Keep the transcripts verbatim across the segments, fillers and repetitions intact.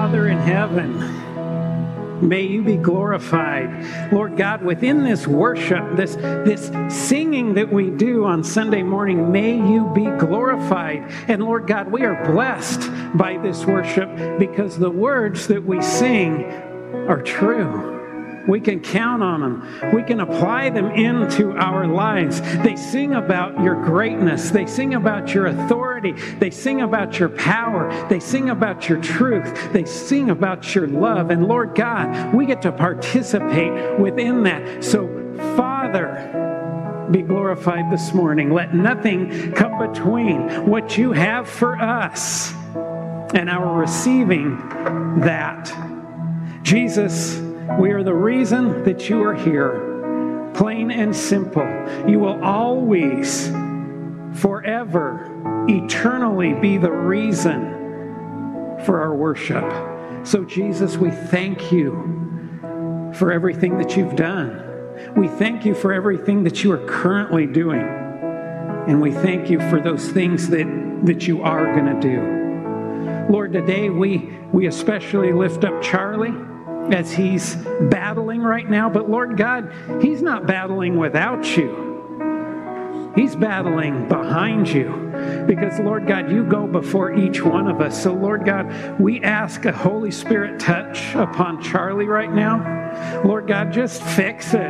Father in heaven, may you be glorified. Lord God, within this worship, this, this singing that we do on Sunday morning, may you be glorified. And Lord God, we are blessed by this worship because the words that we sing are true. We can count on them. We can apply them into our lives. They sing about your greatness. They sing about your authority. They sing about your power. They sing about your truth. They sing about your love. And Lord God, we get to participate within that. So, Father, be glorified this morning. Let nothing come between what you have for us and our receiving that. Jesus, we are the reason that you are here, plain and simple. You will always, forever, eternally be the reason for our worship. So, Jesus, we thank you for everything that you've done. We thank you for everything that you are currently doing. And we thank you for those things that, that you are going to do. Lord, today we, we especially lift up Charlie as he's battling right now. But Lord God, he's not battling without you. He's battling behind you. Because Lord God, you go before each one of us. So Lord God, we ask a Holy Spirit touch upon Charlie right now. Lord God, just fix it.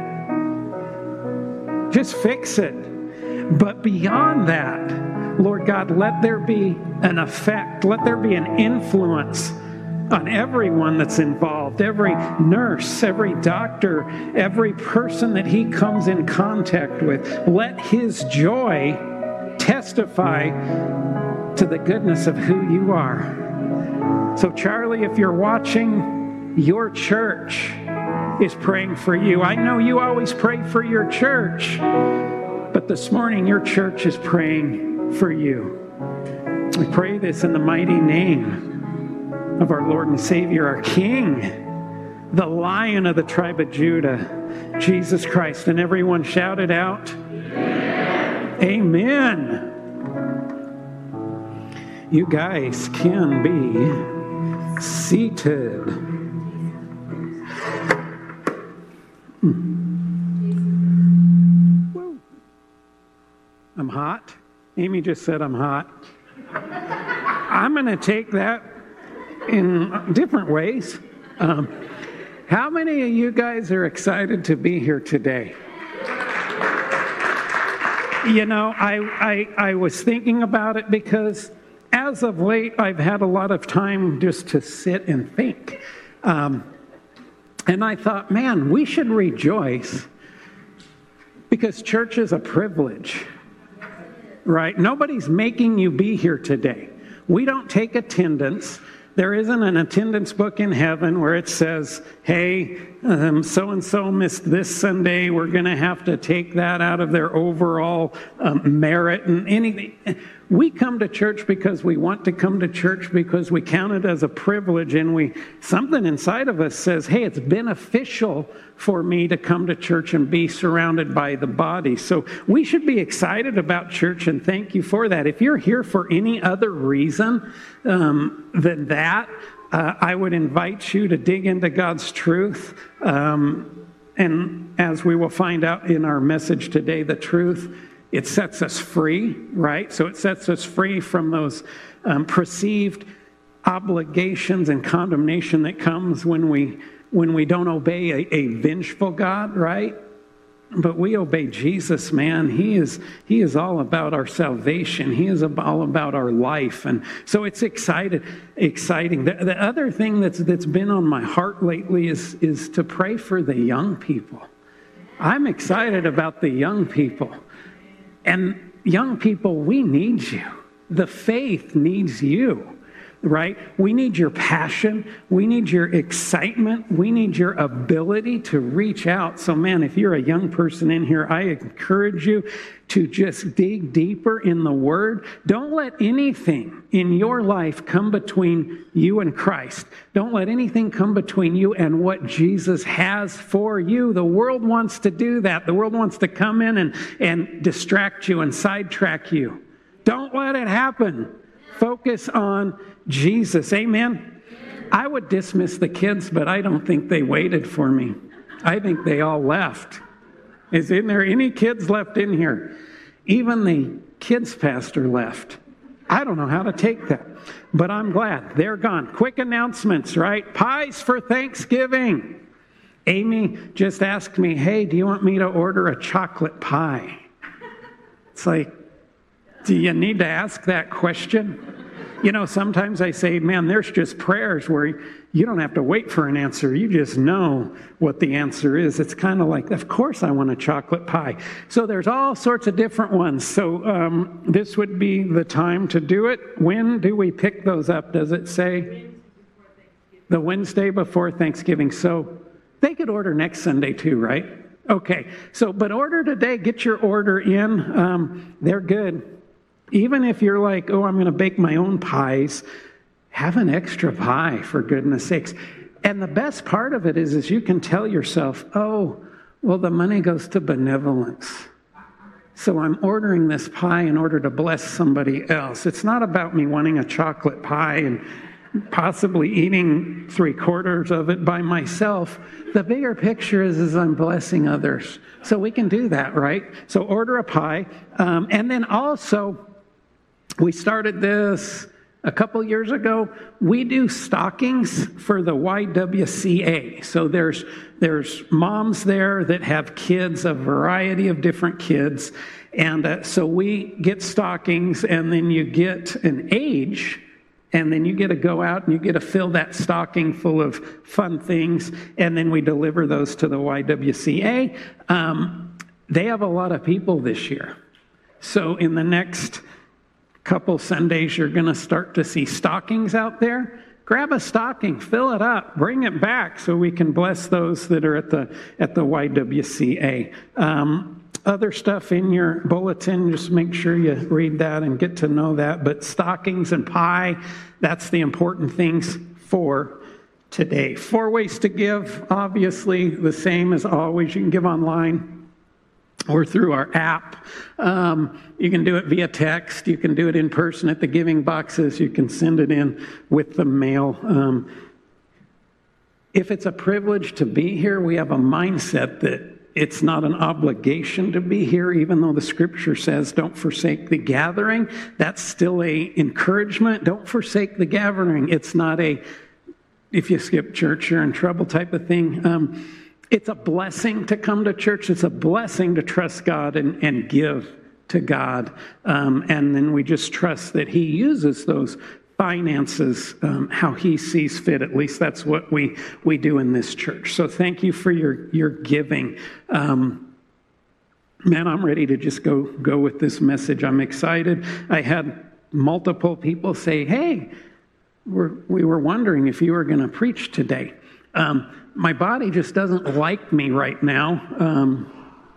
Just fix it. But beyond that, Lord God, let there be an effect. Let there be an influence on everyone that's involved, every nurse, every doctor, every person that he comes in contact with. Let his joy testify to the goodness of who you are. So Charlie, if you're watching, your church is praying for you. I know you always pray for your church, but this morning your church is praying for you. We pray this in the mighty name of our Lord and Savior, our King, the Lion of the tribe of Judah, Jesus Christ. And everyone shouted out, Amen. Amen. You guys can be seated. I'm hot. Amy just said I'm hot. I'm going to take that in different ways. Um, how many of you guys are excited to be here today? You know, I, I, I was thinking about it because as of late, I've had a lot of time just to sit and think. Um, and I thought, man, we should rejoice because church is a privilege, right? Nobody's making you be here today. We don't take attendance. There isn't an attendance book in heaven where it says, hey, um, so-and-so missed this Sunday. We're going to have to take that out of their overall um, merit and anything. We come to church because we want to come to church because we count it as a privilege, and we something inside of us says, hey, it's beneficial for me to come to church and be surrounded by the body. So we should be excited about church, and thank you for that. If you're here for any other reason um, than that, uh, I would invite you to dig into God's truth. Um, and as we will find out in our message today, the truth, it sets us free, right? So it sets us free from those um, perceived obligations and condemnation that comes when we when we don't obey a, a vengeful God, right? But we obey Jesus, man. He is he is all about our salvation. He is all about our life. And so it's excited, exciting. The, the other thing that's that's been on my heart lately is, is to pray for the young people. I'm excited about the young people. And young people, we need you. The faith needs you, right? We need your passion. We need your excitement. We need your ability to reach out. So, man, if you're a young person in here, I encourage you to just dig deeper in the Word. Don't let anything in your life come between you and Christ. Don't let anything come between you and what Jesus has for you. The world wants to do that. The world wants to come in and, and distract you and sidetrack you. Don't let it happen. Focus on Jesus. Amen? I would dismiss the kids, but I don't think they waited for me. I think they all left. Is in there any kids left in here? Even the kids pastor left. I don't know how to take that, but I'm glad they're gone. Quick announcements, right? Pies for Thanksgiving. Amy just asked me, hey, do you want me to order a chocolate pie? It's like, do you need to ask that question? You know, sometimes I say, man, there's just prayers where you don't have to wait for an answer. You just know what the answer is. It's kind of like, of course I want a chocolate pie. So there's all sorts of different ones. So um, this would be the time to do it. When do we pick those up? Does it say? The Wednesday before Thanksgiving. So they could order next Sunday too, right? Okay. So, but order today. Get your order in. Um, they're good. Even if you're like, oh, I'm going to bake my own pies, have an extra pie, for goodness sakes. And the best part of it is, is you can tell yourself, oh, well, the money goes to benevolence. So I'm ordering this pie in order to bless somebody else. It's not about me wanting a chocolate pie and possibly eating three quarters of it by myself. The bigger picture is, is I'm blessing others. So we can do that, right? So order a pie. Um, and then also, we started this a couple years ago. We do stockings for the Y W C A. So there's there's moms there that have kids, a variety of different kids. And uh, so we get stockings, and then you get an age, and then you get to go out and you get to fill that stocking full of fun things, and then we deliver those to the Y W C A. Um, they have a lot of people this year. So in the next couple Sundays, you're going to start to see stockings out there. Grab a stocking, fill it up, bring it back so we can bless those that are at the at the Y W C A. Um, other stuff in your bulletin, just make sure you read that and get to know that. But stockings and pie, that's the important things for today. Four ways to give, obviously the same as always. You can give online or through our app. Um, you can do it via text. You can do it in person at the giving boxes. You can send it in with the mail. Um, if it's a privilege to be here, we have a mindset that it's not an obligation to be here, even though the scripture says don't forsake the gathering. That's still a encouragement. Don't forsake the gathering. It's not a, if you skip church, you're in trouble type of thing. Um, It's a blessing to come to church. It's a blessing to trust God and, and give to God. Um, and then we just trust that He uses those finances um, how He sees fit. At least that's what we, we do in this church. So thank you for your, your giving. Um, man, I'm ready to just go, go with this message. I'm excited. I had multiple people say, hey, we're, we were wondering if you were going to preach today. Um, my body just doesn't like me right now, um,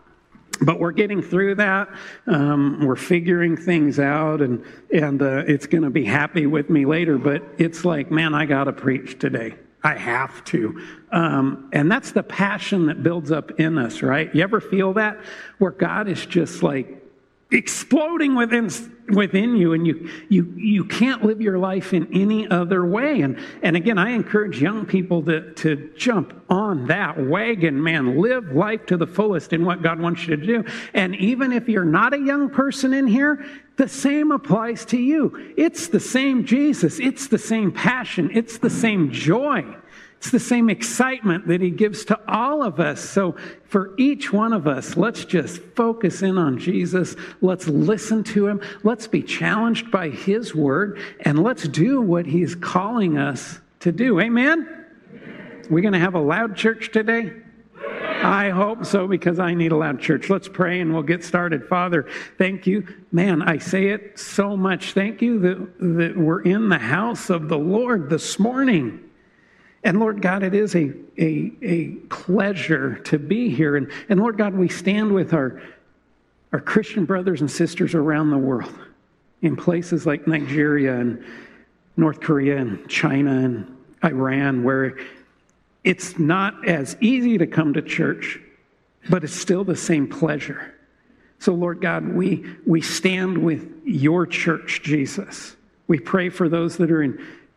but we're getting through that. Um, we're figuring things out, and and uh, it's going to be happy with me later. But it's like, man, I got to preach today. I have to. Um, and that's the passion that builds up in us, right? You ever feel that? Where God is just like exploding within within you, and you you you can't live your life in any other way. And and again, I encourage young people to to jump on that wagon, man. Live life to the fullest in what God wants you to do. And even if you're not a young person in here, the same applies to you. It's the same Jesus. It's the same passion. It's the same joy. It's the same excitement that He gives to all of us. So for each one of us, let's just focus in on Jesus. Let's listen to Him. Let's be challenged by His word. And let's do what He's calling us to do. Amen? Amen. We're going to have a loud church today? I hope so, because I need a loud church. Let's pray and we'll get started. Father, thank you. Man, I say it so much. Thank you that, that we're in the house of the Lord this morning. And Lord God, it is a, a, a pleasure to be here. And, and Lord God, we stand with our, our Christian brothers and sisters around the world in places like Nigeria and North Korea and China and Iran, where it's not as easy to come to church, but it's still the same pleasure. So Lord God, we, we stand with your church, Jesus. We pray for those that are in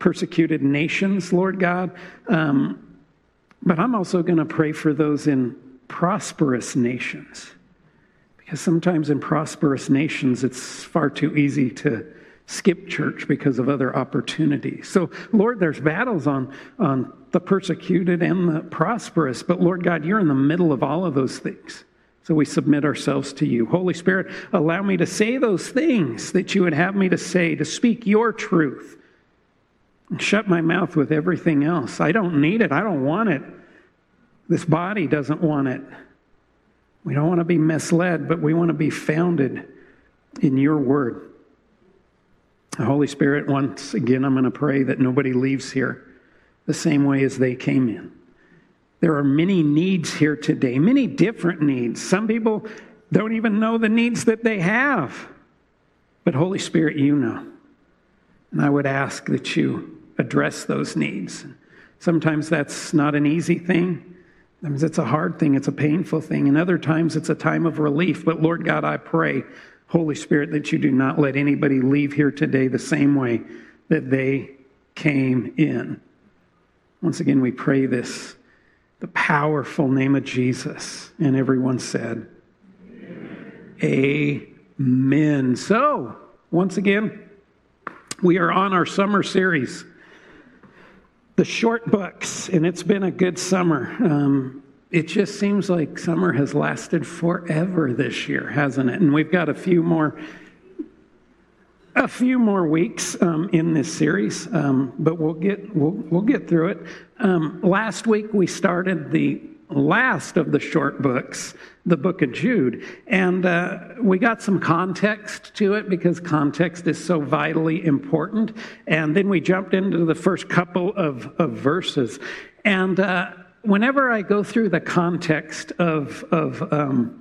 persecuted nations, Lord God. Um, but I'm also going to pray for those in prosperous nations. Because sometimes in prosperous nations, it's far too easy to skip church because of other opportunities. So, Lord, there's battles on, on the persecuted and the prosperous. But, Lord God, you're in the middle of all of those things. So we submit ourselves to you. Holy Spirit, allow me to say those things that you would have me to say, to speak your truth. And shut my mouth with everything else. I don't need it. I don't want it. This body doesn't want it. We don't want to be misled, but we want to be founded in your word. Holy Spirit, once again, I'm going to pray that nobody leaves here the same way as they came in. There are many needs here today, many different needs. Some people don't even know the needs that they have. But Holy Spirit, you know. And I would ask that you address those needs. Sometimes that's not an easy thing. Sometimes it's a hard thing. It's a painful thing. And other times it's a time of relief. But Lord God, I pray, Holy Spirit, that you do not let anybody leave here today the same way that they came in. Once again, we pray this, the powerful name of Jesus. And everyone said, Amen. Amen. So, once again, we are on our summer series, the short books, and it's been a good summer. Um, it just seems like summer has lasted forever this year, hasn't it? And we've got a few more A few more weeks um, in this series, um, but we'll get we'll we'll get through it. Um, last week we started the last of the short books, the book of Jude, and uh, we got some context to it because context is so vitally important. And then we jumped into the first couple of, of verses, and uh, whenever I go through the context of of um,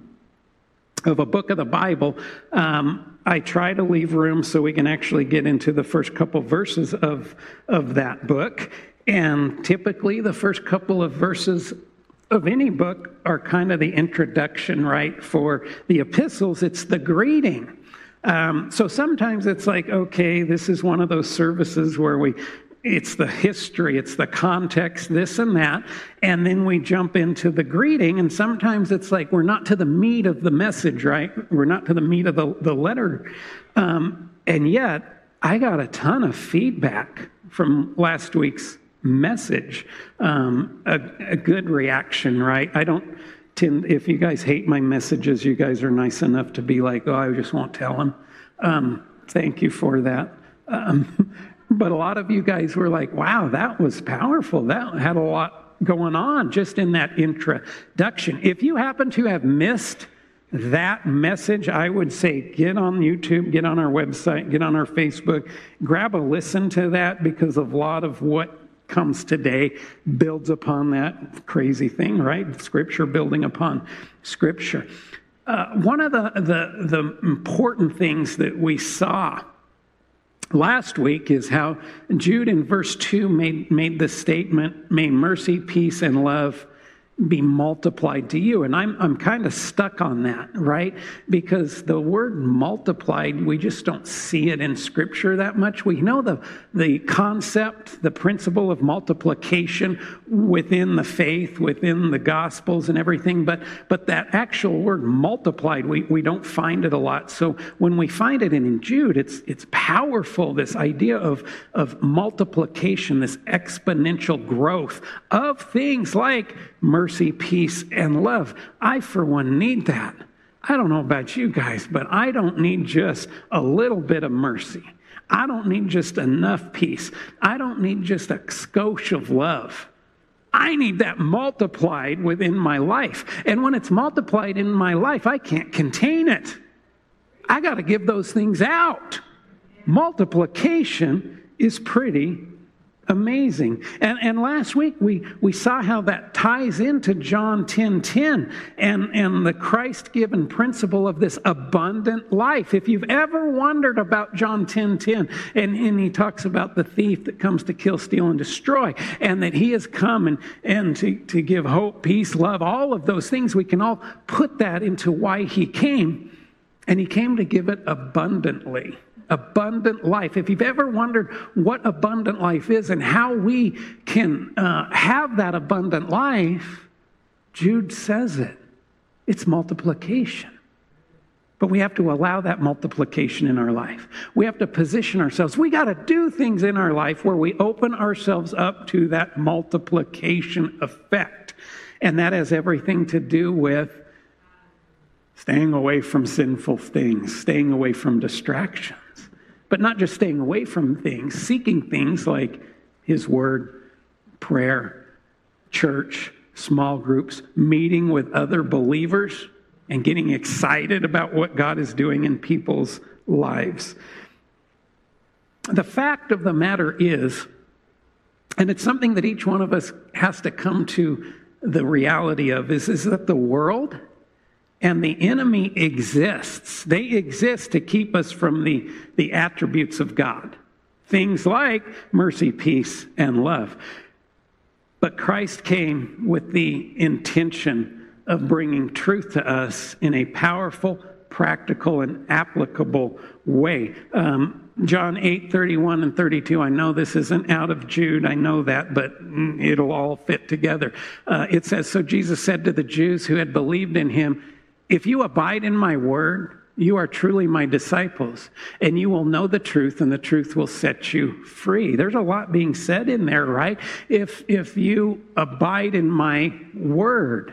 of a book of the Bible, um, I try to leave room so we can actually get into the first couple verses of, of that book. And typically the first couple of verses of any book are kind of the introduction, right? For the epistles, it's the greeting. Um, so sometimes it's like, okay, this is one of those services where we it's the history, it's the context, this and that, and then we jump into the greeting, and sometimes it's like we're not to the meat of the message, right? We're not to the meat of the, the letter. Um, and yet, I got a ton of feedback from last week's message. Um, a, a good reaction, right? I don't tend, if you guys hate my messages, you guys are nice enough to be like, oh, I just won't tell them. Um, thank you for that. Um, But a lot of you guys were like, wow, that was powerful. That had a lot going on just in that introduction. If you happen to have missed that message, I would say get on YouTube, get on our website, get on our Facebook, grab a listen to that, because a lot of what comes today builds upon that crazy thing, right? Scripture building upon Scripture. Uh, one of the, the, the important things that we saw last week is how Jude in verse two made, made the statement, may mercy, peace, and love be multiplied to you. And I'm I'm kind of stuck on that, right? Because the word multiplied, we just don't see it in Scripture that much. We know the, the concept, the principle of multiplication within the faith, within the Gospels and everything, but but that actual word multiplied, we, we don't find it a lot. So when we find it in Jude, it's it's powerful, this idea of, of multiplication, this exponential growth of things like mercy, peace, and love. I, for one, need that. I don't know about you guys, but I don't need just a little bit of mercy. I don't need just enough peace. I don't need just a skosh of love. I need that multiplied within my life. And when it's multiplied in my life, I can't contain it. I got to give those things out. Multiplication is pretty amazing. And and last week we, we saw how that ties into John ten ten and, and the Christ-given principle of this abundant life. If you've ever wondered about John ten ten, and, and he talks about the thief that comes to kill, steal, and destroy, and that he has come and, and to, to give hope, peace, love, all of those things, we can all put that into why he came. And he came to give it abundantly. Abundant life. If you've ever wondered what abundant life is and how we can uh, have that abundant life, Jude says it. It's multiplication. But we have to allow that multiplication in our life. We have to position ourselves. We got to do things in our life where we open ourselves up to that multiplication effect. And that has everything to do with staying away from sinful things, staying away from distractions. But not just staying away from things, seeking things like His Word, prayer, church, small groups, meeting with other believers, and getting excited about what God is doing in people's lives. The fact of the matter is, and it's something that each one of us has to come to the reality of, is, is that the world and the enemy exists. They exist to keep us from the, the attributes of God. Things like mercy, peace, and love. But Christ came with the intention of bringing truth to us in a powerful, practical, and applicable way. Um, John eight, thirty-one and thirty-two, I know this isn't out of Jude, I know that, but it'll all fit together. Uh, it says, so Jesus said to the Jews who had believed in Him, if you abide in my word, you are truly my disciples, and you will know the truth, and the truth will set you free. There's a lot being said in there, right? If, if you abide in my word,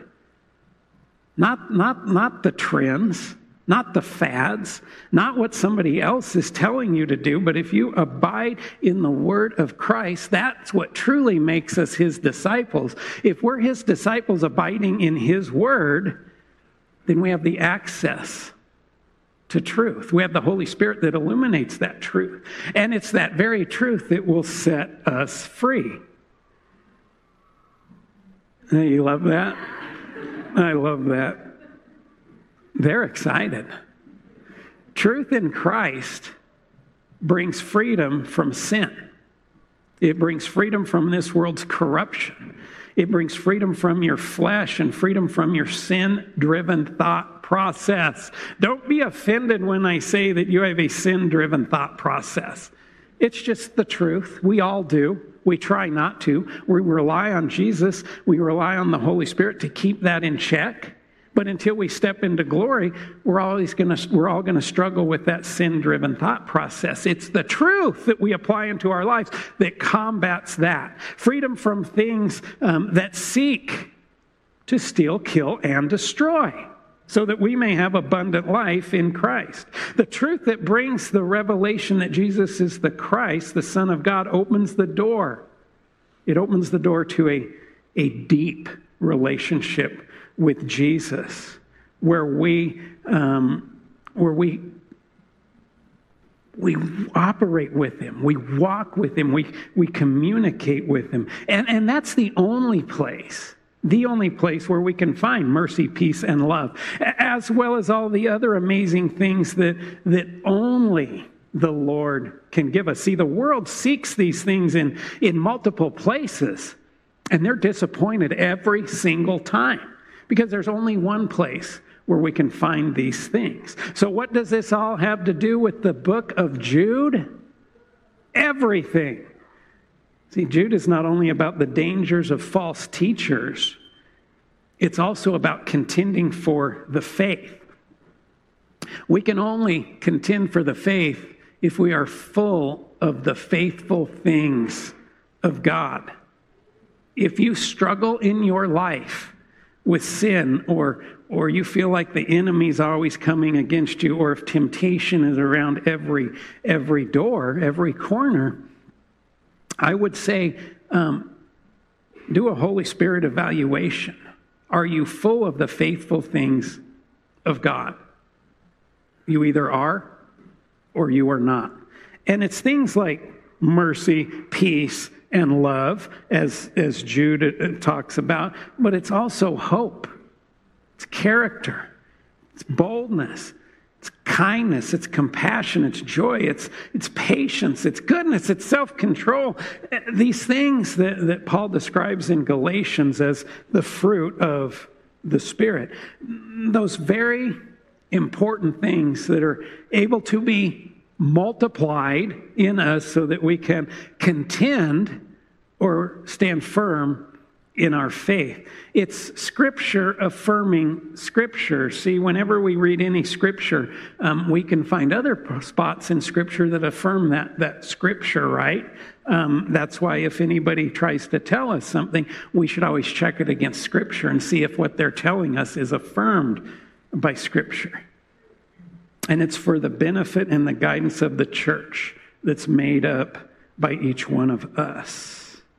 Not, not, not the trends, not the fads, not what somebody else is telling you to do, but if you abide in the word of Christ, that's what truly makes us His disciples. If we're His disciples abiding in His word, then we have the access to truth. We have the Holy Spirit that illuminates that truth. And it's that very truth that will set us free. You love that? I love that. They're excited. Truth in Christ brings freedom from sin. It brings freedom from this world's corruption. It brings freedom from your flesh and freedom from your sin-driven thought process. Don't be offended when I say that you have a sin-driven thought process. It's just the truth. We all do. We try not to. We rely on Jesus. We rely on the Holy Spirit to keep that in check. But until we step into glory, we're always going to we're all going to struggle with that sin-driven thought process. It's the truth that we apply into our lives that combats that. Freedom from things um, that seek to steal, kill, and destroy, so that we may have abundant life in Christ. The truth that brings the revelation that Jesus is the Christ, the Son of God, opens the door. It opens the door to a, a deep relationship with Jesus, where we um, where we we operate with Him, we walk with Him, we we communicate with Him, and and that's the only place. The only place where we can find mercy, peace, and love, as well as all the other amazing things that, that only the Lord can give us. See, the world seeks these things in, in multiple places, and they're disappointed every single time because there's only one place where we can find these things. So what does this all have to do with the book of Jude? Everything. See, Jude is not only about the dangers of false teachers, it's also about contending for the faith. We can only contend for the faith if we are full of the faithful things of God. If you struggle in your life with sin, or or you feel like the enemy's always coming against you, or if temptation is around every every door, every corner, I would say, um, do a Holy Spirit evaluation. Are you full of the faithful things of God? You either are or you are not. And it's things like mercy, peace, and love, as, as Jude talks about, but it's also hope. It's character. It's boldness. It's kindness, it's compassion, it's joy, it's it's patience, it's goodness, it's self-control. These things that, that Paul describes in Galatians as the fruit of the Spirit. Those very important things that are able to be multiplied in us so that we can contend or stand firm in our faith. It's Scripture affirming Scripture. See, whenever we read any Scripture, um, we can find other spots in Scripture that affirm that, that Scripture, right? Um, that's why if anybody tries to tell us something, we should always check it against Scripture and see if what they're telling us is affirmed by Scripture. And it's for the benefit and the guidance of the church that's made up by each one of us.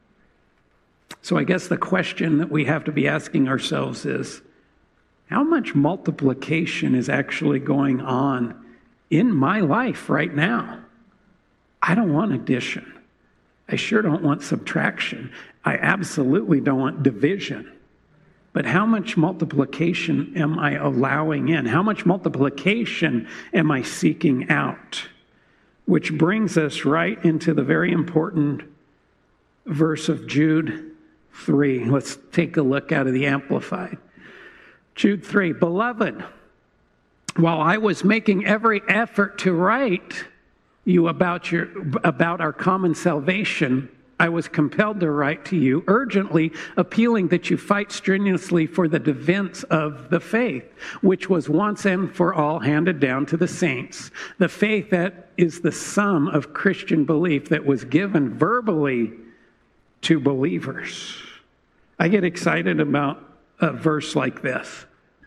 So I guess the question that we have to be asking ourselves is, how much multiplication is actually going on in my life right now? I don't want addition. I sure don't want subtraction. I absolutely don't want division. But how much multiplication am I allowing in? How much multiplication am I seeking out? Which brings us right into the very important verse of Jude three. Let's take a look out of the Amplified. Jude three, beloved, while I was making every effort to write you about your about our common salvation, I was compelled to write to you, urgently appealing that you fight strenuously for the defense of the faith, which was once and for all handed down to the saints. The faith that is the sum of Christian belief that was given verbally to believers. I get excited about a verse like this.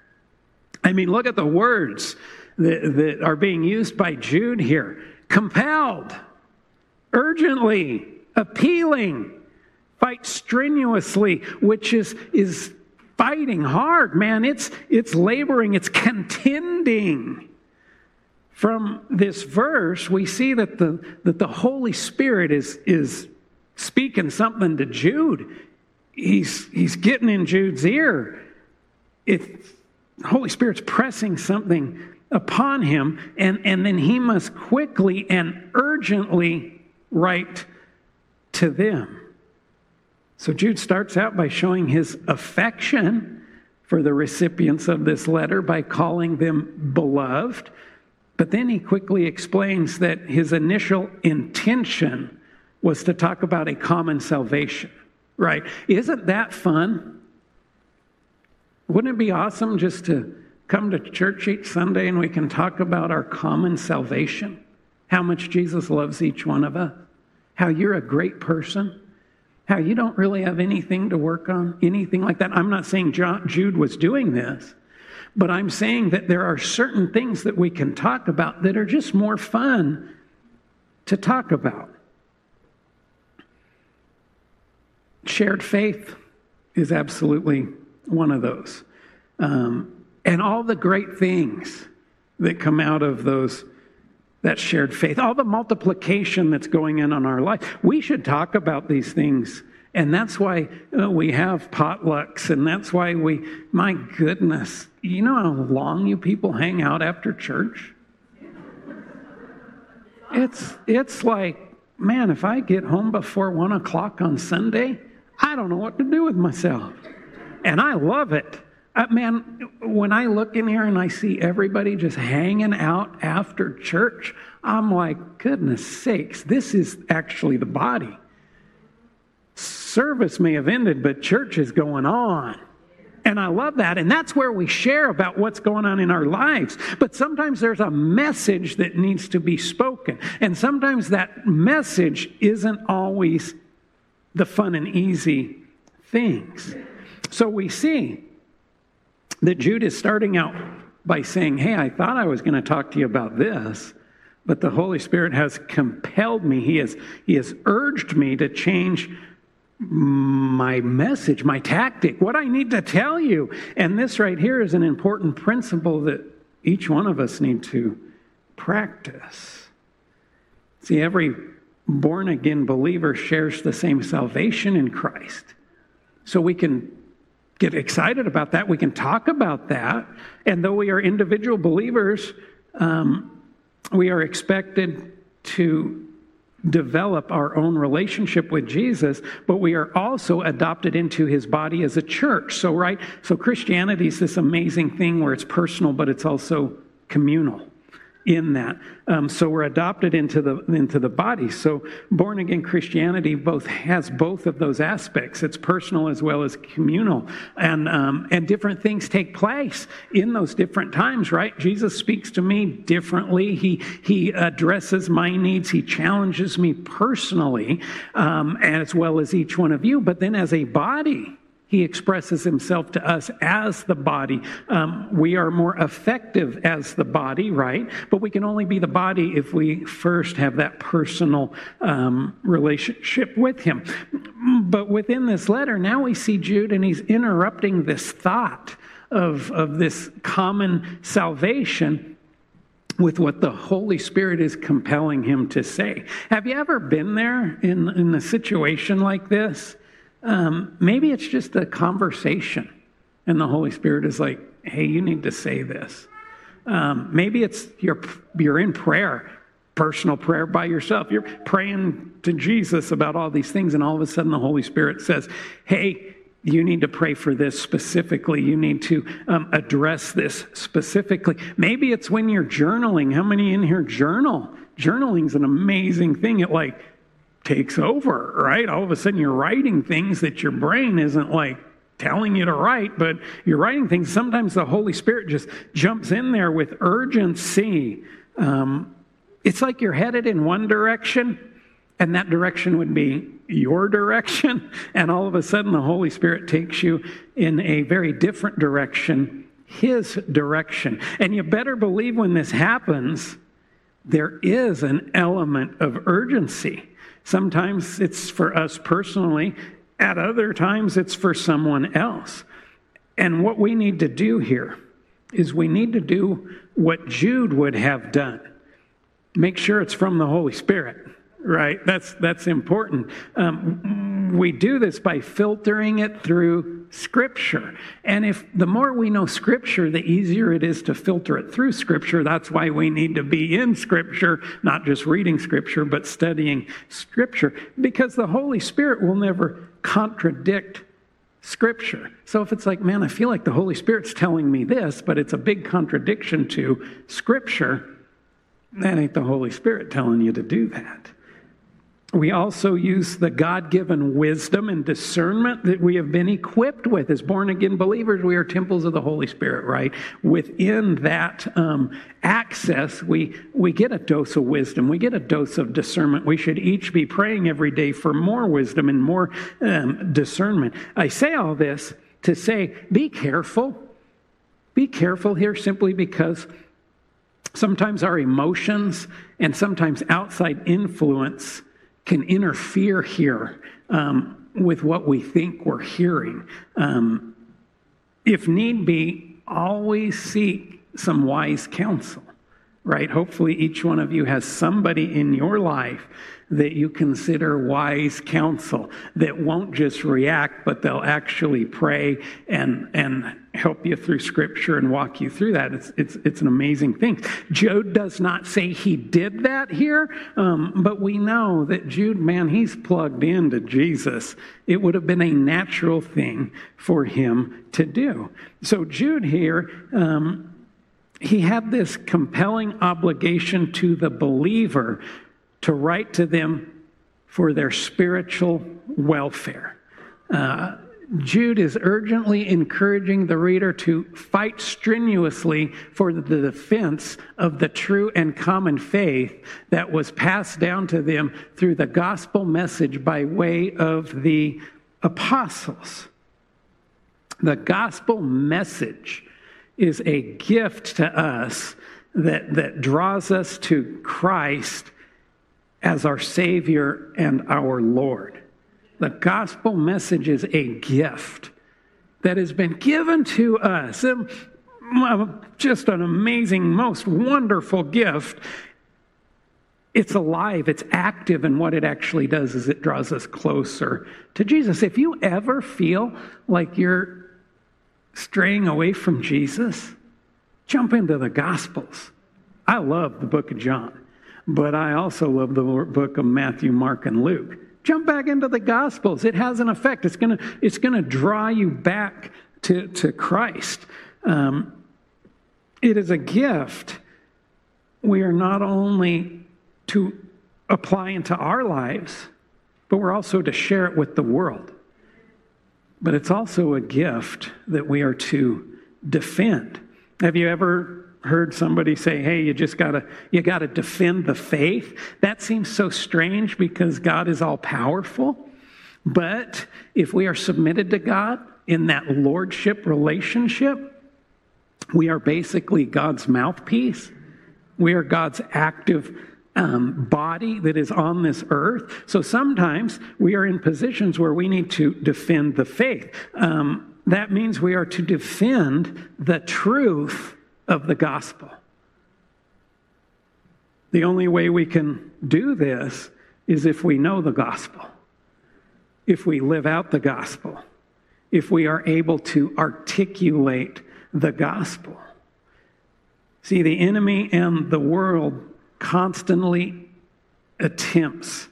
I mean, look at the words that, that are being used by Jude here. Compelled, urgently, appealing, fight strenuously, which is, is fighting hard, man. It's, it's laboring, it's contending. From this verse, we see that the, that the Holy Spirit is, is speaking something to Jude. He's, he's getting in Jude's ear. It, the Holy Spirit's pressing something upon him, and, and then he must quickly and urgently write to them. So Jude starts out by showing his affection for the recipients of this letter by calling them beloved. But then he quickly explains that his initial intention was to talk about a common salvation. Right? Isn't that fun? Wouldn't it be awesome just to come to church each Sunday and we can talk about our common salvation? How much Jesus loves each one of us? How you're a great person? How you don't really have anything to work on? Anything like that? I'm not saying John, Jude was doing this, but I'm saying that there are certain things that we can talk about that are just more fun to talk about. Shared faith is absolutely one of those. Um, and all the great things that come out of those, that shared faith, all the multiplication that's going on in our life. We should talk about these things. And that's why uh, we have potlucks. And that's why we, my goodness, you know how long you people hang out after church? It's, it's like, man, if I get home before one o'clock on Sunday, I don't know what to do with myself. And I love it. Uh, man, when I look in here and I see everybody just hanging out after church, I'm like, goodness sakes, this is actually the body. Service may have ended, but church is going on. And I love that. And that's where we share about what's going on in our lives. But sometimes there's a message that needs to be spoken. And sometimes that message isn't always the fun and easy things. So we see that Jude is starting out by saying, hey, I thought I was going to talk to you about this, but the Holy Spirit has compelled me. He has, he has urged me to change my message, my tactic, what I need to tell you. And this right here is an important principle that each one of us need to practice. See, every born-again believer shares the same salvation in Christ. So we can get excited about that. We can talk about that. And though we are individual believers, um, we are expected to develop our own relationship with Jesus, but we are also adopted into his body as a church. So, right? So Christianity is this amazing thing where it's personal, but it's also communal. in that. Um, so we're adopted into the into the body. So born again Christianity both has both of those aspects. It's personal as well as communal, and um, and different things take place in those different times. Right? Jesus speaks to me differently. He he addresses my needs. He challenges me personally, um, as well as each one of you. But then as a body, He expresses himself to us as the body. Um, we are more effective as the body, right? But we can only be the body if we first have that personal um, relationship with him. But within this letter, now we see Jude, and he's interrupting this thought of, of this common salvation with what the Holy Spirit is compelling him to say. Have you ever been there in, in a situation like this? Um, maybe it's just a conversation, and the Holy Spirit is like, hey, you need to say this. Um, maybe it's you're, you're in prayer, personal prayer by yourself. You're praying to Jesus about all these things, and all of a sudden the Holy Spirit says, hey, you need to pray for this specifically. You need to um, address this specifically. Maybe it's when you're journaling. How many in here journal? Journaling's an amazing thing. It like takes over, right? All of a sudden you're writing things that your brain isn't like telling you to write, but you're writing things. Sometimes the Holy Spirit just jumps in there with urgency. Um, it's like you're headed in one direction, and that direction would be your direction, and all of a sudden the Holy Spirit takes you in a very different direction, his direction. And you better believe when this happens, there is an element of urgency. Sometimes it's for us personally. At other times, it's for someone else. And what we need to do here is we need to do what Jude would have done. Make sure it's from the Holy Spirit, right? That's that's important. Um, we do this by filtering it through Scripture. And if the more we know Scripture, the easier it is to filter it through Scripture. That's why we need to be in Scripture, not just reading Scripture, but studying Scripture. Because the Holy Spirit will never contradict Scripture. So if it's like, man, I feel like the Holy Spirit's telling me this, but it's a big contradiction to Scripture, that ain't the Holy Spirit telling you to do that. We also use the God-given wisdom and discernment that we have been equipped with. As born-again believers, we are temples of the Holy Spirit, right? Within that um, access, we, we get a dose of wisdom. We get a dose of discernment. We should each be praying every day for more wisdom and more um, discernment. I say all this to say, be careful. Be careful here simply because sometimes our emotions and sometimes outside influence can interfere here um, with what we think we're hearing. Um, if need be, always seek some wise counsel, right? Hopefully each one of you has somebody in your life that you consider wise counsel that won't just react, but they'll actually pray and and help you through Scripture and walk you through that. It's it's it's an amazing thing. Jude does not say he did that here, um, but we know that Jude, man, he's plugged into Jesus. It would have been a natural thing for him to do. So Jude here, um, he had this compelling obligation to the believer to write to them for their spiritual welfare. Uh, Jude is urgently encouraging the reader to fight strenuously for the defense of the true and common faith that was passed down to them through the gospel message by way of the apostles. The gospel message is a gift to us that, that draws us to Christ as our Savior and our Lord. The gospel message is a gift that has been given to us. Just an amazing, most wonderful gift. It's alive, it's active, and what it actually does is it draws us closer to Jesus. If you ever feel like you're straying away from Jesus, jump into the Gospels. I love the book of John. But I also love the book of Matthew, Mark, and Luke. Jump back into the Gospels. It has an effect. It's going to it's going to draw you back to, to Christ. Um, it is a gift we are not only to apply into our lives, but we're also to share it with the world. But it's also a gift that we are to defend. Have you ever heard somebody say, hey, you just gotta, you gotta defend the faith? That seems so strange because God is all powerful. But if we are submitted to God in that lordship relationship, we are basically God's mouthpiece. We are God's active um, body that is on this earth. So sometimes we are in positions where we need to defend the faith. Um, that means we are to defend the truth of the gospel. The only way we can do this is if we know the gospel, if we live out the gospel, if we are able to articulate the gospel. See, the enemy and the world constantly attempts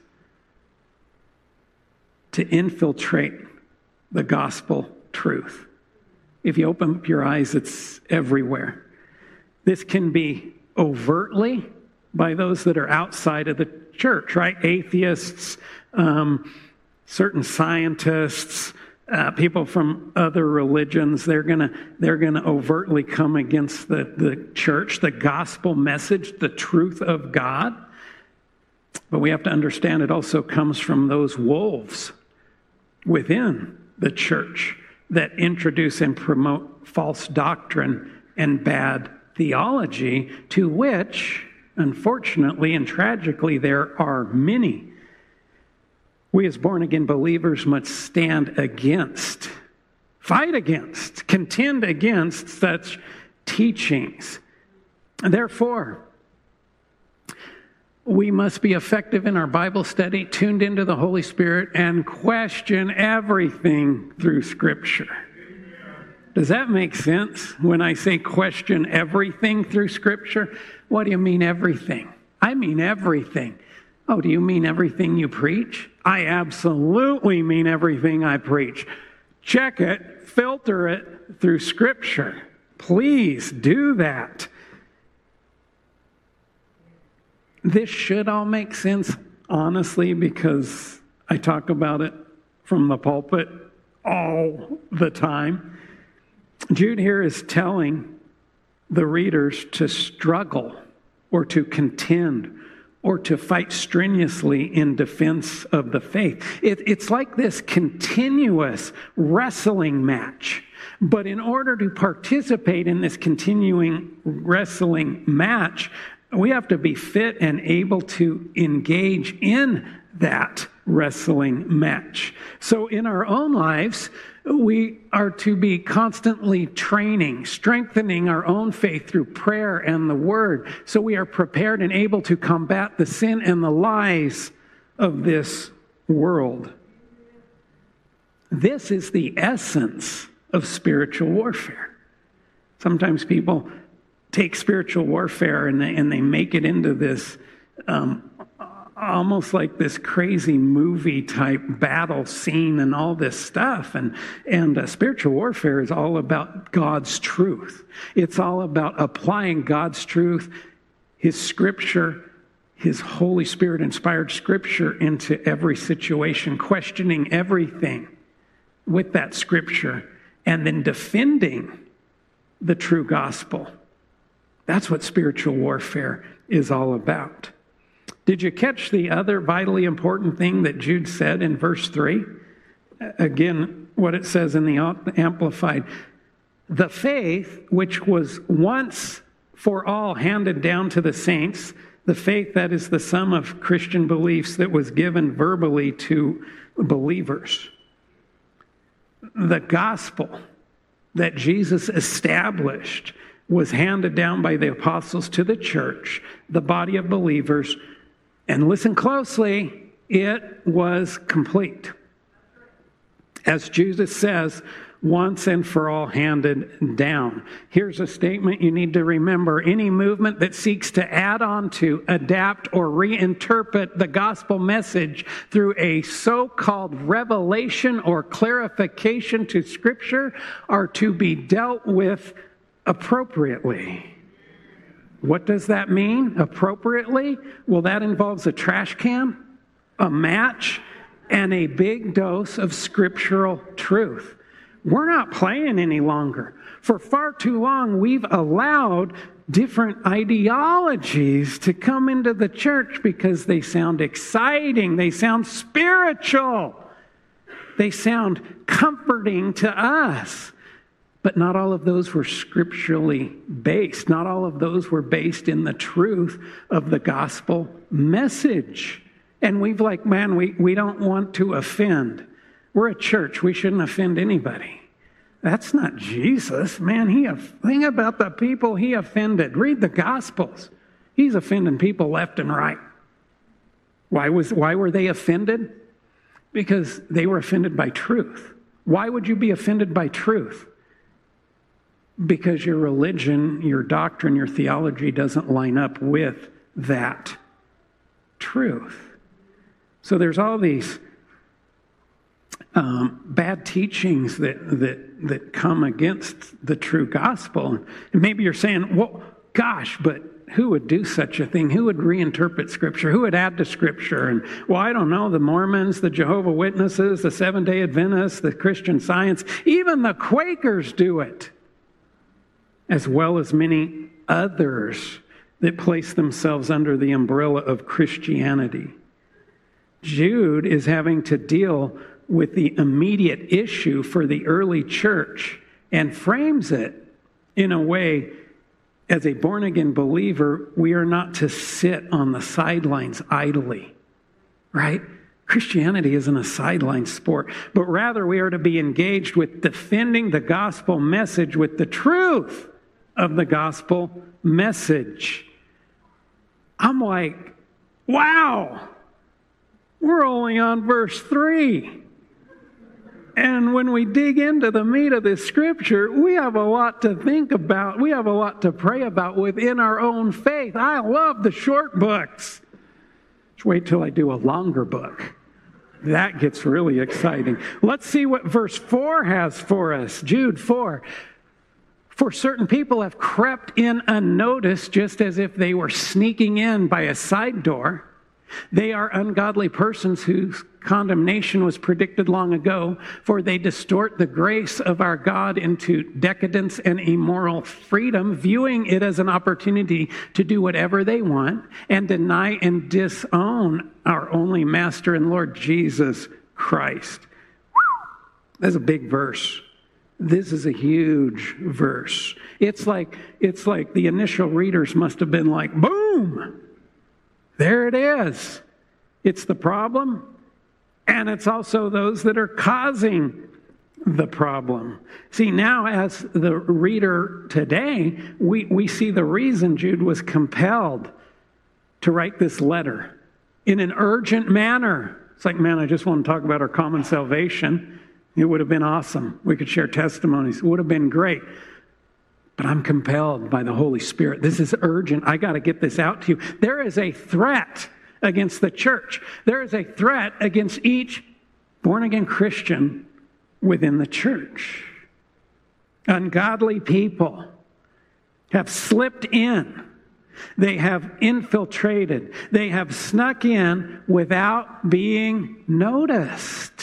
to infiltrate the gospel truth. If you open up your eyes, it's everywhere. This can be overtly by those that are outside of the church, right? Atheists, um, certain scientists, uh, people from other religions. They're gonna they're gonna overtly come against the, the church, the gospel message, the truth of God. But we have to understand it also comes from those wolves within the church that introduce and promote false doctrine and bad theology, to which, unfortunately and tragically, there are many. We as born-again believers must stand against, fight against, contend against such teachings. Therefore, we must be effective in our Bible study, tuned into the Holy Spirit, and question everything through Scripture. Does that make sense when I say question everything through Scripture? What do you mean everything? I mean everything. Oh, do you mean everything you preach? I absolutely mean everything I preach. Check it, filter it through Scripture. Please do that. This should all make sense, honestly, because I talk about it from the pulpit all the time. Jude here is telling the readers to struggle or to contend or to fight strenuously in defense of the faith. It, it's like this continuous wrestling match. But in order to participate in this continuing wrestling match, we have to be fit and able to engage in that wrestling match. So in our own lives, we are to be constantly training, strengthening our own faith through prayer and the Word, so we are prepared and able to combat the sin and the lies of this world. This is the essence of spiritual warfare. Sometimes people take spiritual warfare and they, and they make it into this um, almost like this crazy movie type battle scene and all this stuff. And, and uh, spiritual warfare is all about God's truth. It's all about applying God's truth, His Scripture, His Holy Spirit inspired Scripture into every situation, questioning everything with that Scripture, and then defending the true gospel. That's what spiritual warfare is all about. Did you catch the other vitally important thing that Jude said in verse three? Again, what it says in the Amplified. The faith which was once for all handed down to the saints, the faith that is the sum of Christian beliefs that was given verbally to believers. The gospel that Jesus established was handed down by the apostles to the church, the body of believers. And listen closely, it was complete. As Jesus says, once and for all handed down. Here's a statement you need to remember. Any movement that seeks to add on to, adapt, or reinterpret the gospel message through a so-called revelation or clarification to Scripture are to be dealt with appropriately. What does that mean appropriately? Well, that involves a trash can, a match, and a big dose of scriptural truth. We're not playing any longer. For far too long, we've allowed different ideologies to come into the church because they sound exciting, they sound spiritual, they sound comforting to us. But not all of those were scripturally based. Not all of those were based in the truth of the gospel message. And we've like, man, we, we don't want to offend. We're a church. We shouldn't offend anybody. That's not Jesus. Man, he think about the people he offended. Read the Gospels. He's offending people left and right. Why was why were they offended? Because they were offended by truth. Why would you be offended by truth? Because your religion, your doctrine, your theology doesn't line up with that truth. So there's all these um, bad teachings that, that, that come against the true gospel. And maybe you're saying, well, gosh, but who would do such a thing? Who would reinterpret Scripture? Who would add to Scripture? And, well, I don't know, the Mormons, the Jehovah's Witnesses, the Seventh-day Adventists, the Christian Science, even the Quakers do it, as well as many others that place themselves under the umbrella of Christianity. Jude is having to deal with the immediate issue for the early church and frames it in a way, as a born-again believer, we are not to sit on the sidelines idly, right? Christianity isn't a sideline sport, but rather we are to be engaged with defending the gospel message with the truth of the gospel message. I'm like, wow, we're only on verse three. And when we dig into the meat of this scripture, we have a lot to think about. We have a lot to pray about within our own faith. I love the short books. Just wait till I do a longer book. That gets really exciting. Let's see what verse four has for us. Jude four. For certain people have crept in unnoticed, just as if they were sneaking in by a side door. They are ungodly persons whose condemnation was predicted long ago, for they distort the grace of our God into decadence and immoral freedom, viewing it as an opportunity to do whatever they want and deny and disown our only Master and Lord Jesus Christ. That's a big verse. This is a huge verse. It's like, it's like the initial readers must have been like, boom! There it is. It's the problem, and it's also those that are causing the problem. See, now as the reader today, we, we see the reason Jude was compelled to write this letter in an urgent manner. It's like, man, I just want to talk about our common salvation. It would have been awesome. We could share testimonies. It would have been great. But I'm compelled by the Holy Spirit. This is urgent. I got to get this out to you. There is a threat against the church. There is a threat against each born-again Christian within the church. Ungodly people have slipped in. They have infiltrated. They have snuck in without being noticed.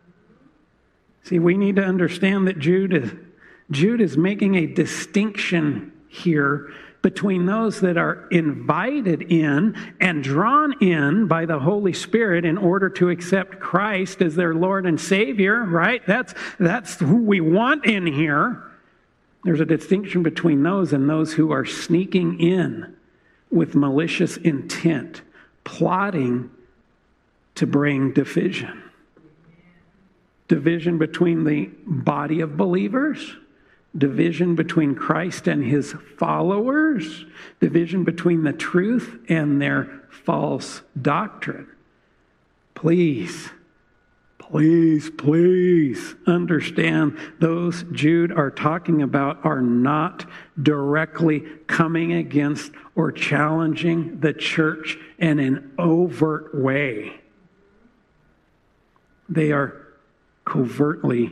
See, we need to understand that Jude is Jude is making a distinction here between those that are invited in and drawn in by the Holy Spirit in order to accept Christ as their Lord and Savior, right? That's, that's who we want in here. There's a distinction between those and those who are sneaking in with malicious intent, plotting to bring division. Division between the body of believers, division between Christ and his followers, division between the truth and their false doctrine. Please, please, please understand those Jude are talking about are not directly coming against or challenging the church in an overt way. They are covertly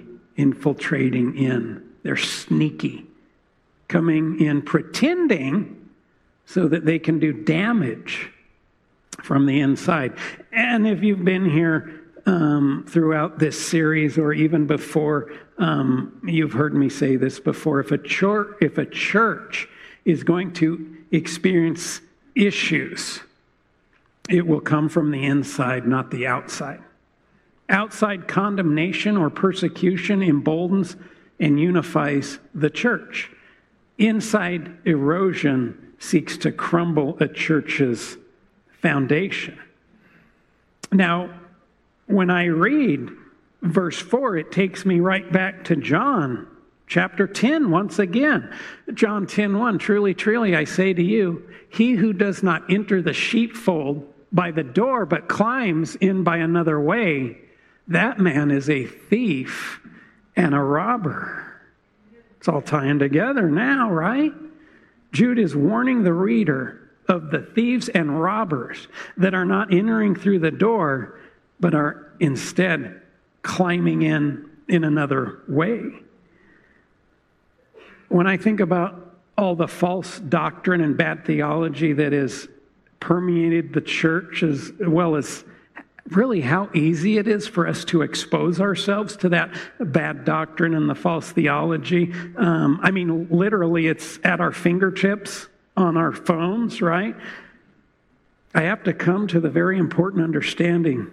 infiltrating in. They're sneaky, coming in pretending so that they can do damage from the inside. And if you've been here um, throughout this series or even before, um, you've heard me say this before. If a church, if a church is going to experience issues, it will come from the inside, not the outside. Outside condemnation or persecution emboldens and unifies the church. Inside erosion seeks to crumble a church's foundation. Now, when I read verse four, it takes me right back to John chapter ten once again. John ten one, truly, truly, I say to you, he who does not enter the sheepfold by the door, but climbs in by another way, that man is a thief and a robber. It's all tying together now, right? Jude is warning the reader of the thieves and robbers that are not entering through the door, but are instead climbing in in another way. When I think about all the false doctrine and bad theology that has permeated the church, as well as really how easy it is for us to expose ourselves to that bad doctrine and the false theology. Um, I mean, literally, it's at our fingertips on our phones, right? I have to come to the very important understanding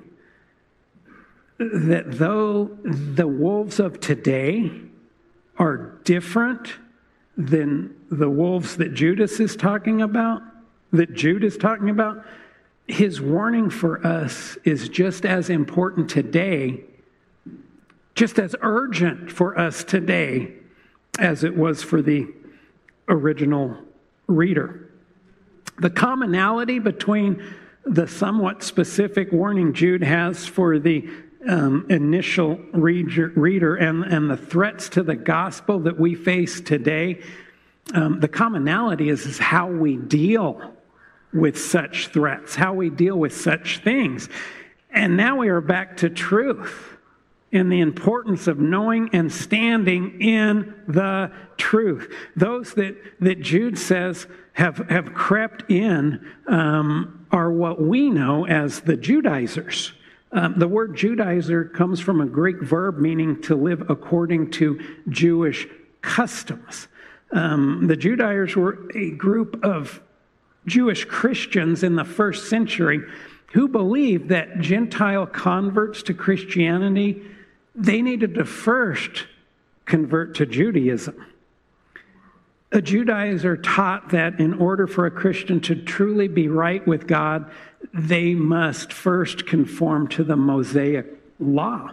that though the wolves of today are different than the wolves that Judas is talking about, that Jude is talking about, his warning for us is just as important today, just as urgent for us today as it was for the original reader. The commonality between the somewhat specific warning Jude has for the um, initial reader, reader and, and the threats to the gospel that we face today, um, the commonality is, is how we deal with such threats, how we deal with such things. And now we are back to truth and the importance of knowing and standing in the truth. Those that, that Jude says have, have crept in um, are what we know as the Judaizers. Um, the word Judaizer comes from a Greek verb meaning to live according to Jewish customs. Um, the Judaizers were a group of Jewish Christians in the first century who believed that Gentile converts to Christianity, they needed to first convert to Judaism. A Judaizer taught that in order for a Christian to truly be right with God, they must first conform to the Mosaic law.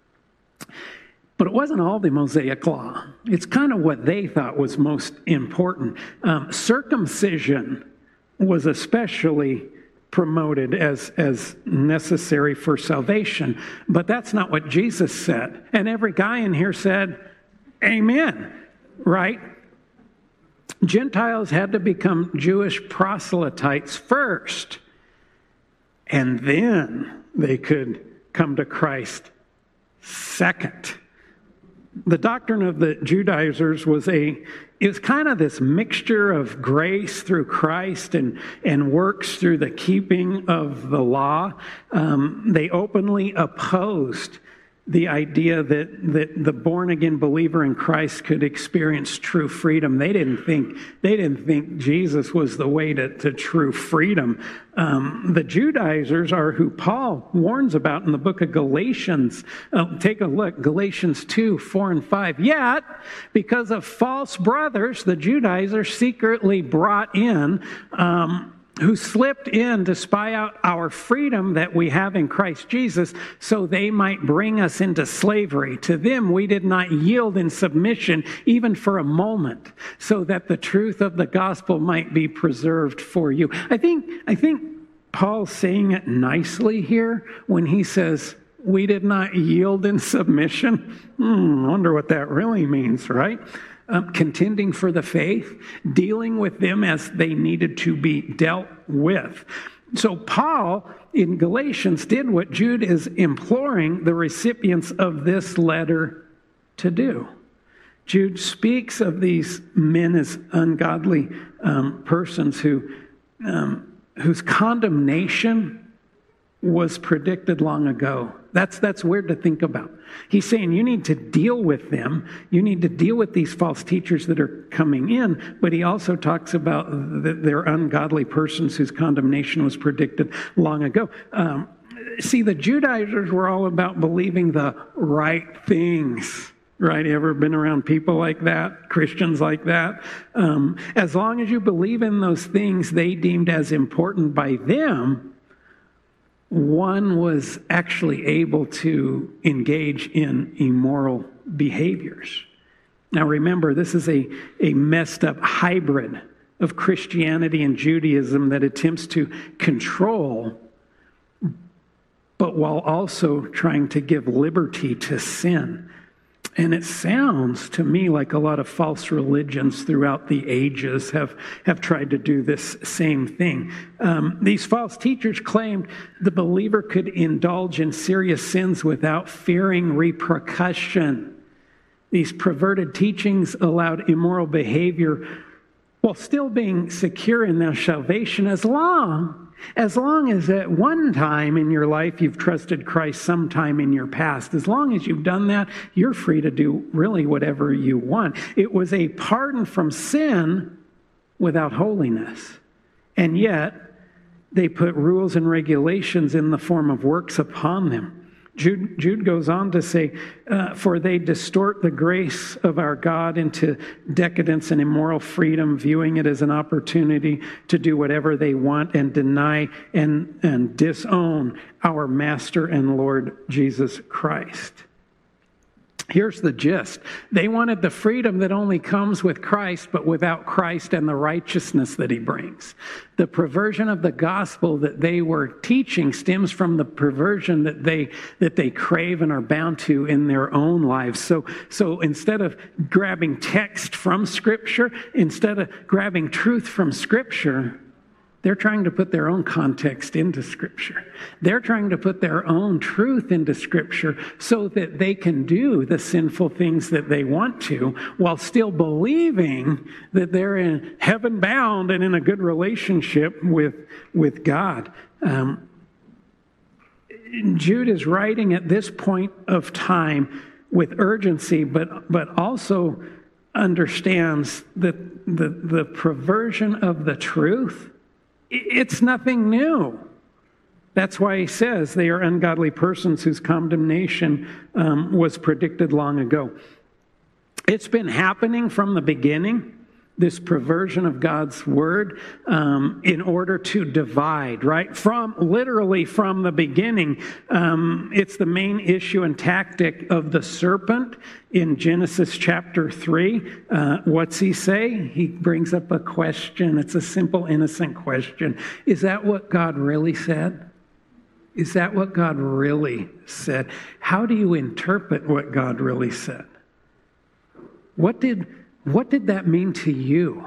But it wasn't all the Mosaic law. It's kind of what they thought was most important. Um, circumcision was especially promoted as, as necessary for salvation. But that's not what Jesus said. And every guy in here said, amen, right? Gentiles had to become Jewish proselytes first, and then they could come to Christ second. The doctrine of the Judaizers was a is kind of this mixture of grace through Christ and, and works through the keeping of the law. Um, they openly opposed the idea that, that the born-again believer in Christ could experience true freedom. They didn't think they didn't think Jesus was the way to, to true freedom. Um, the Judaizers are who Paul warns about in the book of Galatians. Uh, take a look, Galatians two, four, and five. Yet, because of false brothers, the Judaizers secretly brought in um, who slipped in to spy out our freedom that we have in Christ Jesus so they might bring us into slavery. To them, we did not yield in submission even for a moment so that the truth of the gospel might be preserved for you. I think, I think Paul's saying it nicely here when he says, we did not yield in submission. Hmm, I wonder what that really means, right? Um, contending for the faith, dealing with them as they needed to be dealt with. So Paul in Galatians did what Jude is imploring the recipients of this letter to do. Jude speaks of these men as ungodly um, persons who um, whose condemnation was predicted long ago. That's that's weird to think about. He's saying you need to deal with them. You need to deal with these false teachers that are coming in. But he also talks about that they're ungodly persons whose condemnation was predicted long ago. Um, see, the Judaizers were all about believing the right things. Right? You ever been around people like that? Christians like that? Um, as long as you believe in those things they deemed as important by them, one was actually able to engage in immoral behaviors. Now remember, this is a, a messed up hybrid of Christianity and Judaism that attempts to control, but while also trying to give liberty to sin. And it sounds to me like a lot of false religions throughout the ages have, have tried to do this same thing. Um, these false teachers claimed the believer could indulge in serious sins without fearing repercussion. These perverted teachings allowed immoral behavior while still being secure in their salvation as long As long as at one time in your life you've trusted Christ sometime in your past. As long as you've done that, you're free to do really whatever you want. It was a pardon from sin without holiness. And yet, they put rules and regulations in the form of works upon them. Jude, Jude goes on to say, uh, for they distort the grace of our God into decadence and immoral freedom, viewing it as an opportunity to do whatever they want and deny and, and disown our Master and Lord Jesus Christ. Here's the gist. They wanted the freedom that only comes with Christ, but without Christ and the righteousness that he brings. The perversion of the gospel that they were teaching stems from the perversion that they that they crave and are bound to in their own lives. So, so instead of grabbing text from Scripture, instead of grabbing truth from Scripture, they're trying to put their own context into Scripture. They're trying to put their own truth into Scripture so that they can do the sinful things that they want to while still believing that they're in heaven bound and in a good relationship with, with God. Um, Jude is writing at this point of time with urgency, but, but also understands that the, the perversion of the truth, it's nothing new. That's why he says they are ungodly persons whose condemnation um, was predicted long ago. It's been happening from the beginning, this perversion of God's word, um, in order to divide, right? From literally from the beginning. Um, it's the main issue and tactic of the serpent in Genesis chapter three. Uh, what's he say? He brings up a question. It's a simple, innocent question. Is that what God really said? Is that what God really said? How do you interpret what God really said? What did What did that mean to you?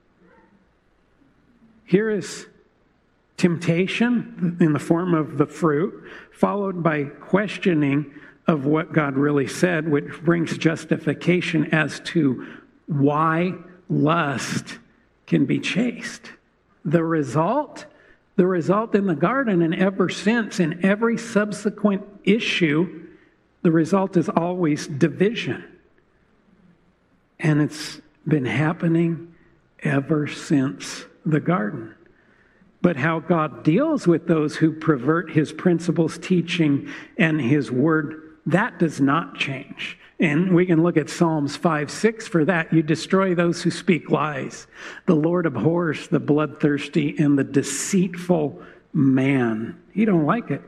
Here is temptation in the form of the fruit, followed by questioning of what God really said, which brings justification as to why lust can be chaste. The result, the result in the garden, and ever since in every subsequent issue, the result is always division. And it's been happening ever since the garden. But how God deals with those who pervert his principles, teaching, and his word, that does not change. And we can look at Psalms five six for that. You destroy those who speak lies. The Lord abhors the bloodthirsty and the deceitful man. He don't like it.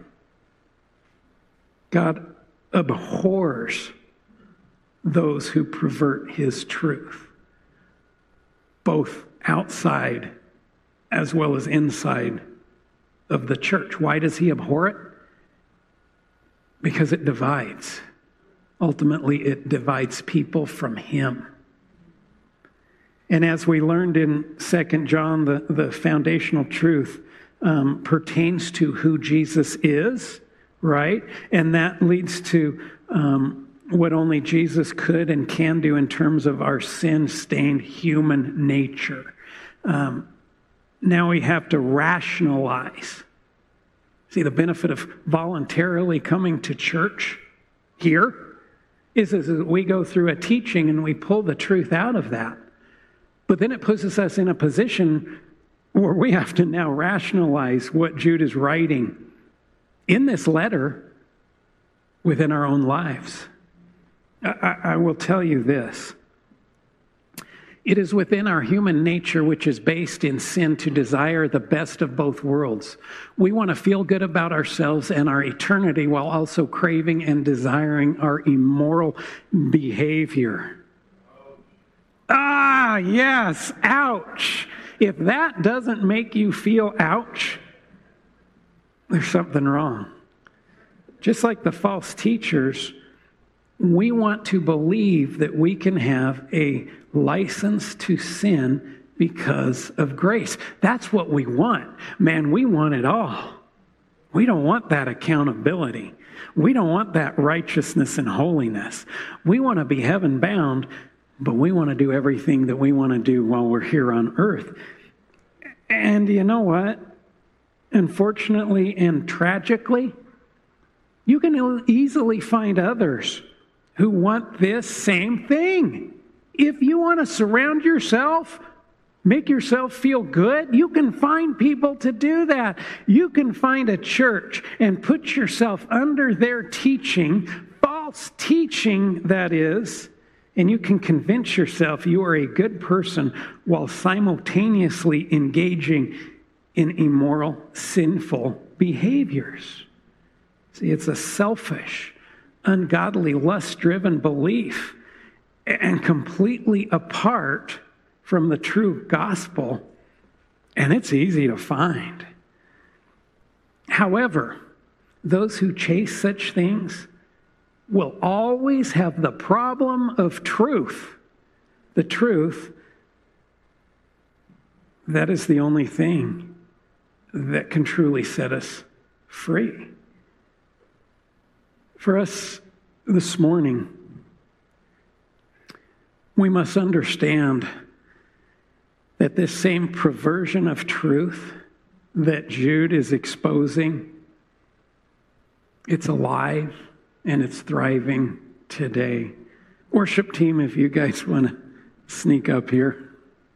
God abhors those who pervert his truth, both outside as well as inside of the church. Why does he abhor it? Because it divides. Ultimately, it divides people from him. And as we learned in Second John, the, the foundational truth um, pertains to who Jesus is, right? And that leads to um, what only Jesus could and can do in terms of our sin-stained human nature. Um, now we have to rationalize. See, the benefit of voluntarily coming to church here is, is that we go through a teaching and we pull the truth out of that. But then it puts us in a position where we have to now rationalize what Jude is writing in this letter within our own lives. I, I will tell you this. It is within our human nature, which is based in sin, to desire the best of both worlds. We want to feel good about ourselves and our eternity while also craving and desiring our immoral behavior. Ah, yes, ouch. If that doesn't make you feel ouch, there's something wrong. Just like the false teachers, we want to believe that we can have a license to sin because of grace. That's what we want. Man, we want it all. We don't want that accountability. We don't want that righteousness and holiness. We want to be heaven bound, but we want to do everything that we want to do while we're here on earth. And you know what? Unfortunately and tragically, you can easily find others who want this same thing. If you want to surround yourself, make yourself feel good, you can find people to do that. You can find a church and put yourself under their teaching, false teaching that is, and you can convince yourself you are a good person while simultaneously engaging in immoral, sinful behaviors. See, it's a selfish, ungodly, lust-driven belief and completely apart from the true gospel, and it's easy to find. However, those who chase such things will always have the problem of truth. The truth, that is the only thing that can truly set us free. For us this morning, we must understand that this same perversion of truth that Jude is exposing, it's alive and it's thriving today. Worship team, if you guys want to sneak up here.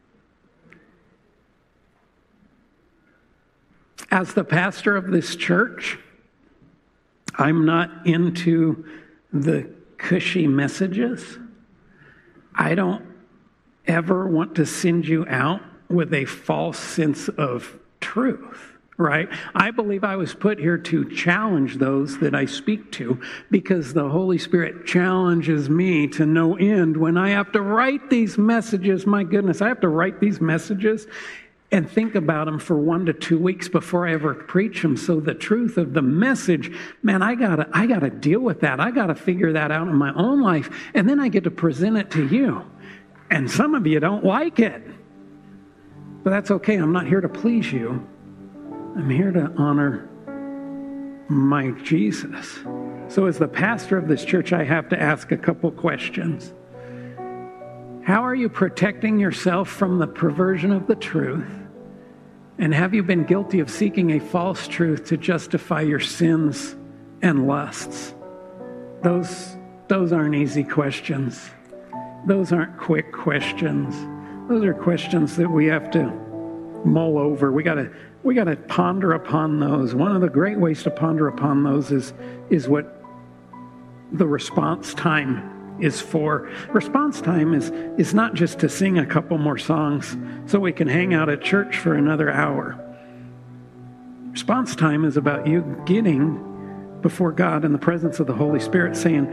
As the pastor of this church, I'm not into the cushy messages. I don't ever want to send you out with a false sense of truth, right? I believe I was put here to challenge those that I speak to because the Holy Spirit challenges me to no end when I have to write these messages. My goodness, I have to write these messages and think about them for one to two weeks before I ever preach them. So the truth of the message, man, I gotta, I gotta deal with that. I gotta figure that out in my own life, and then I get to present it to you. And some of you don't like it, but that's okay. I'm not here to please you. I'm here to honor my Jesus. So as the pastor of this church, I have to ask a couple questions. How are you protecting yourself from the perversion of the truth? And have you been guilty of seeking a false truth to justify your sins and lusts? Those, those aren't easy questions. Those aren't quick questions. Those are questions that we have to mull over. We gotta, we gotta ponder upon those. One of the great ways to ponder upon those is, is what the response time is for. Response time is, is not just to sing a couple more songs so we can hang out at church for another hour. Response time is about you getting before God in the presence of the Holy Spirit saying,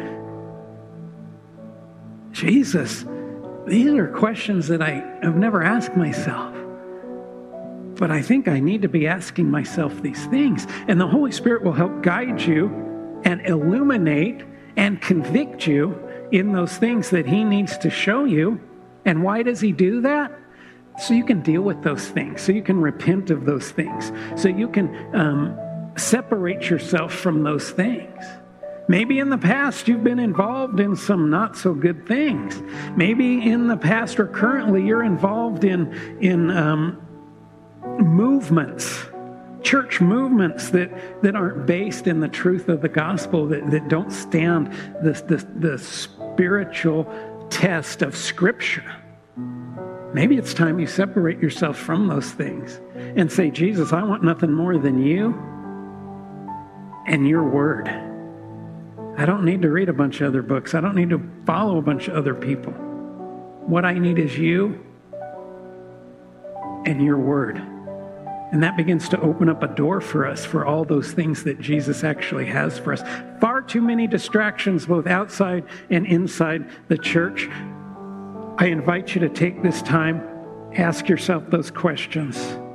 Jesus, these are questions that I have never asked myself, but I think I need to be asking myself these things. And the Holy Spirit will help guide you and illuminate and convict you in those things that he needs to show you. And why does he do that? So you can deal with those things, so you can repent of those things, so you can um, separate yourself from those things. Maybe in the past you've been involved in some not so good things. Maybe in the past or currently you're involved in, in um, movements, church movements that, that aren't based in the truth of the gospel, that, that don't stand the, the, the spiritual test of Scripture. Maybe it's time you separate yourself from those things and say, Jesus, I want nothing more than you and your word. I don't need to read a bunch of other books. I don't need to follow a bunch of other people. What I need is you and your word. And that begins to open up a door for us for all those things that Jesus actually has for us. Far too many distractions, both outside and inside the church. I invite you to take this time, ask yourself those questions.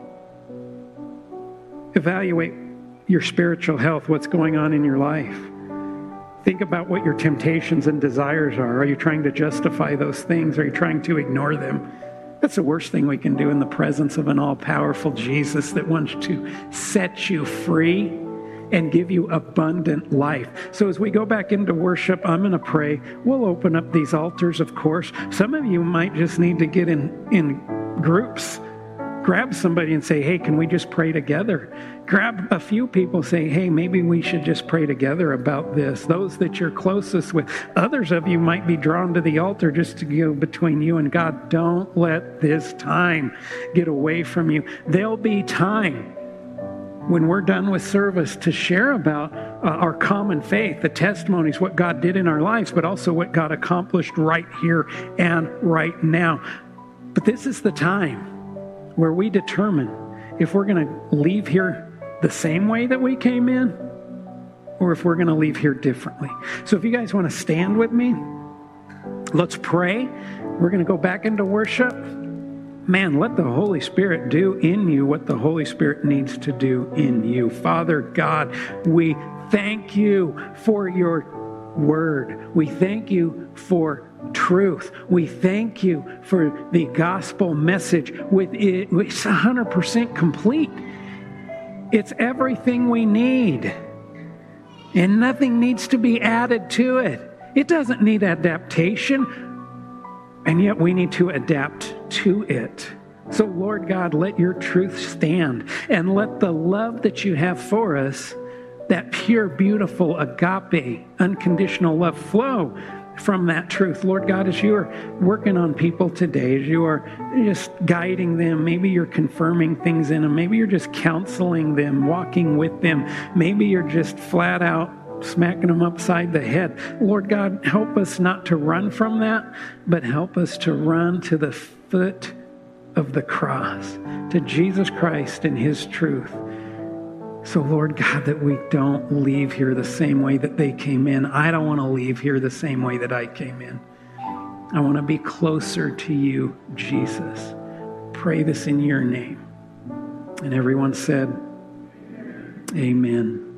Evaluate your spiritual health, what's going on in your life. Think about what your temptations and desires are. Are you trying to justify those things? Are you trying to ignore them? That's the worst thing we can do in the presence of an all-powerful Jesus that wants to set you free and give you abundant life. So as we go back into worship, I'm going to pray. We'll open up these altars, of course. Some of you might just need to get in, in groups. Grab somebody and say, hey, can we just pray together? Grab a few people, say, hey, maybe we should just pray together about this. Those that you're closest with. Others of you might be drawn to the altar just to go between you and God. Don't let this time get away from you. There'll be time when we're done with service to share about uh, our common faith, the testimonies, what God did in our lives, but also what God accomplished right here and right now. But this is the time where we determine if we're going to leave here the same way that we came in, or if we're going to leave here differently. So if you guys want to stand with me, let's pray. We're going to go back into worship. Man, let the Holy Spirit do in you what the Holy Spirit needs to do in you. Father God, we thank you for your word. We thank you for truth. We thank you for the gospel message. With it, it's one hundred percent complete. It's everything we need. And nothing needs to be added to it. It doesn't need adaptation. And yet we need to adapt to it. So Lord God, let your truth stand. And let the love that you have for us, that pure, beautiful, agape, unconditional love flow from that truth. Lord God, as you are working on people today, as you are just guiding them, maybe you're confirming things in them, maybe you're just counseling them, walking with them, maybe you're just flat out smacking them upside the head. Lord God, help us not to run from that, but help us to run to the foot of the cross, to Jesus Christ and his truth. So, Lord God, that we don't leave here the same way that they came in. I don't want to leave here the same way that I came in. I want to be closer to you, Jesus. Pray this in your name. And everyone said, amen.